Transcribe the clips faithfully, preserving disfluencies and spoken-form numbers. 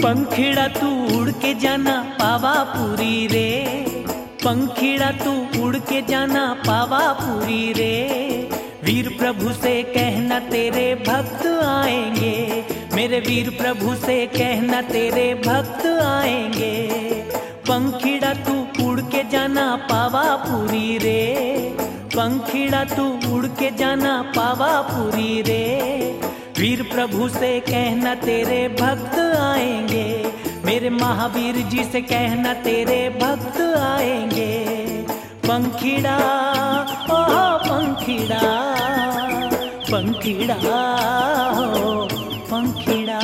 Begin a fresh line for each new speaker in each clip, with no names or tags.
पंखीड़ा तू उड़ के जाना पावा पूरी रे, पंखीड़ा तू उड़ के जाना पावा पूरी रे। वीर प्रभु से कहना तेरे भक्त आएंगे, मेरे वीर प्रभु से कहना तेरे भक्त आएंगे। पंखीड़ा तू उड़ के जाना पावा पूरी रे, पंखीड़ा तू उड़ के जाना पावा पूरी रे। वीर प्रभु से कहना तेरे भक्त आएंगे, मेरे महावीर जी से कहना तेरे भक्त आएंगे। पंखीड़ा ओ पंखीड़ा, पंखीड़ा ओ पंखीड़ा।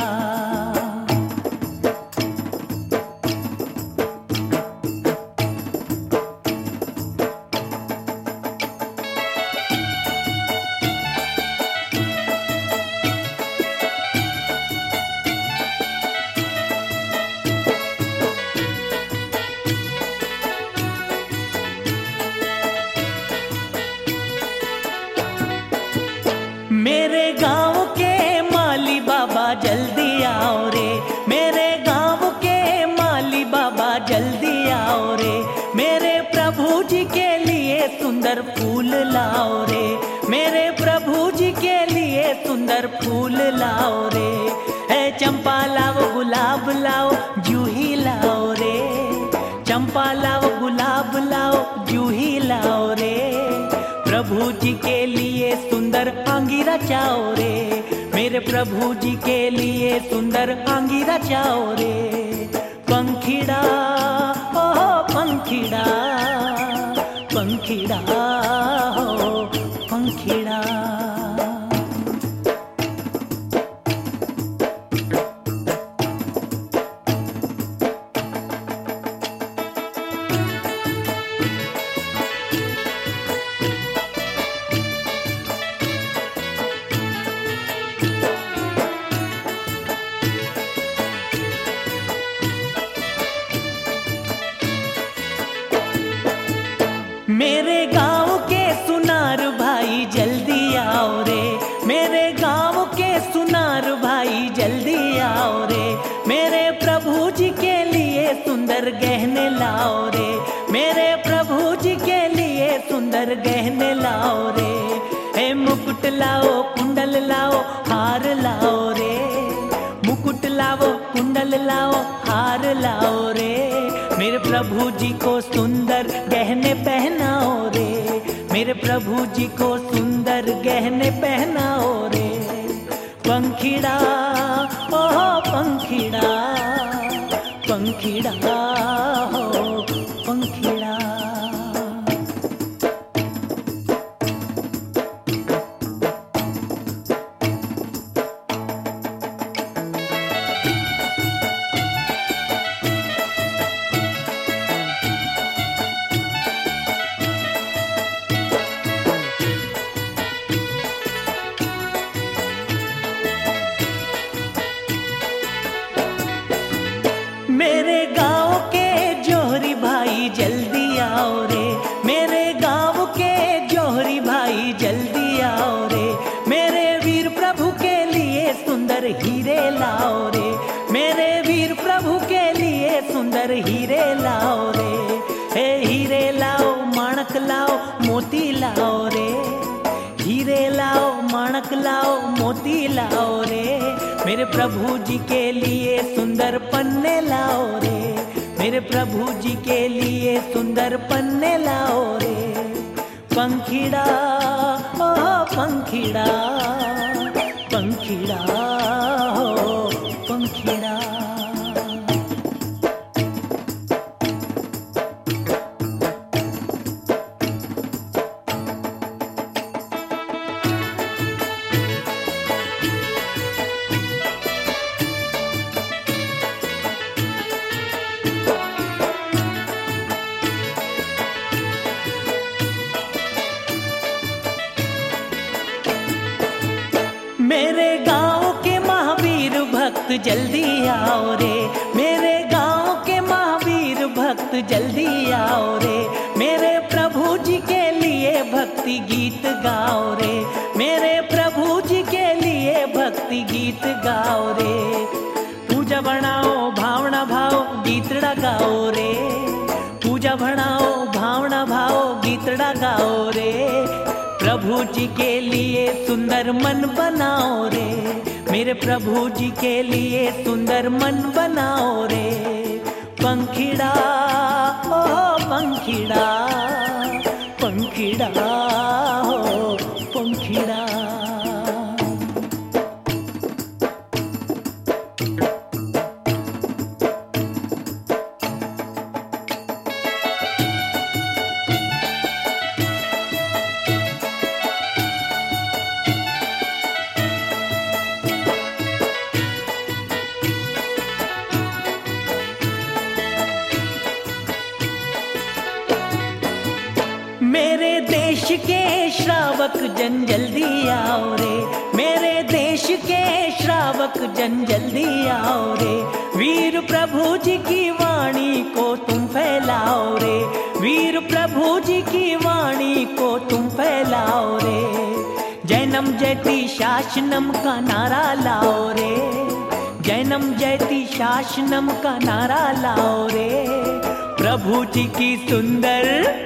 मेरे गांव के माली बाबा जल्दी आओ रे, मेरे गांव के माली बाबा जल्दी आओ रे। मेरे प्रभु जी के लिए सुंदर फूल लाओ रे, मेरे प्रभु जी के लिए सुंदर फूल लाओ रे। है चंपा लाओ गुलाब लाओ जूही लाओ रे, चंपा लाओ गुलाब लाओ जूही लाओ रे। प्रभु जी के लिए सुंदर आंगीरा चाओ रे, मेरे प्रभु जी के लिए सुंदर आंगीरा चाओ रे। पंखीड़ा ओ पंखीड़ा, पंखीड़ा ओ पंखीड़ा। मेरे गांव के सुनार भाई जल्दी आओ रे, मेरे गांव के सुनार भाई जल्दी आओ रे। मेरे प्रभु जी के लिए सुंदर गहने लाओ रे, मेरे प्रभु जी के लिए सुंदर गहने लाओ रे। हे मुकुट लाओ कुंडल लाओ हार लाओ रे, मुकुट लाओ कुंडल लाओ हार लाओ रे। मेरे प्रभु जी को सुंदर गहने पहनाओ रे, मेरे प्रभु जी को सुंदर गहने पहनाओ रे। पंखीड़ा ओ पंखीड़ा, पंखीड़ा ओ पंखीड़ा। मेरे गांव के जोहरी भाई जल्दी आओ रे, मेरे गांव के जोहरी भाई जल्दी आओ रे। मेरे वीर प्रभु के लिए सुंदर हीरे लाओ रे, मेरे वीर प्रभु के लिए सुंदर हीरे लाओ रे। हे हीरे लाओ माणक लाओ मोती लाओ रे, हीरे लाओ माणक लाओ मोती लाओ रे। मेरे प्रभु जी के लिए सुंदर पन्ने लाओ रे, मेरे प्रभु जी के लिए सुंदर पन्ने लाओ रे। पंखीड़ा ओ पंखीड़ा, पंखीड़ा ओ पंखीड़ा। मेरे गांव के महावीर भक्त जल्दी आओ रे, मेरे गांव के महावीर भक्त जल्दी आओ रे। मेरे प्रभु जी के लिए भक्ति गीत गाओ रे, मेरे प्रभु जी के लिए भक्ति गीत गाओ रे। पूजा बनाओ पूजा भणाओ भावना भाओ गीतड़ा गाओ रे। प्रभु जी के लिए सुंदर मन बनाओ रे, मेरे प्रभु जी के लिए सुंदर मन बनाओ रे। पंखीड़ा ओ पंखीड़ा, पंखीड़ा हो पंखीड़ा। मेरे देश के श्रावक जन जल्दी आओ रे, मेरे देश के श्रावक जन जल्दी आओ रे। वीर प्रभु जी की वाणी को तुम फैलाओ रे, वीर प्रभु जी की वाणी को तुम फैलाओ रे। जैनम जयति शासनम का नारा लाओ रे, जैनम जयति शासनम का नारा लाओ रे। प्रभु जी की सुंदर,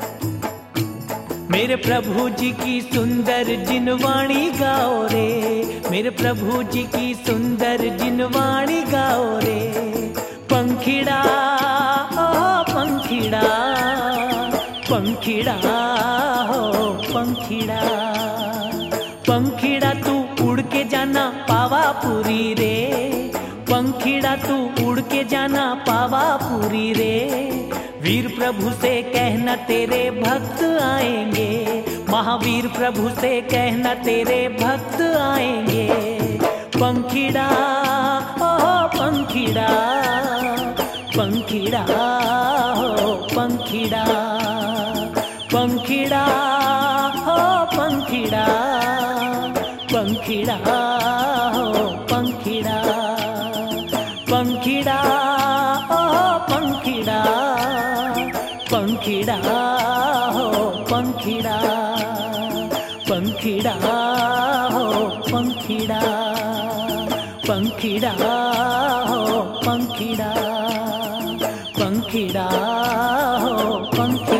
मेरे प्रभु जी की सुंदर जिनवाणी गाओ रे, मेरे प्रभु जी की सुंदर जिनवाणी गाओ रे। पंखीड़ा ओ पंखीड़ा, पंखीड़ा हो पंखीड़ा। पंखीड़ा तू उड़ के जाना पावापुरी रे, पंखीड़ा तू उड़ के जाना पावापुरी रे। वीर प्रभु से कहना तेरे भक्त आएंगे, महावीर प्रभु से कहना तेरे भक्त आएंगे। पंखीड़ा ओ पंखीड़ा, पंखीड़ा हो पंखीड़ा। पंखीड़ा हो पंखीड़ा, पंखीड़ा हो पंखीड़ा। पंखीड़ा ओ पंखीड़ा, पंखीड़ा हो पंखीड़ा। पंखीड़ा हो पंखीड़ा, पंखीड़ा हो पंखीड़ा। पंखीड़ा हो पंखीड़ा।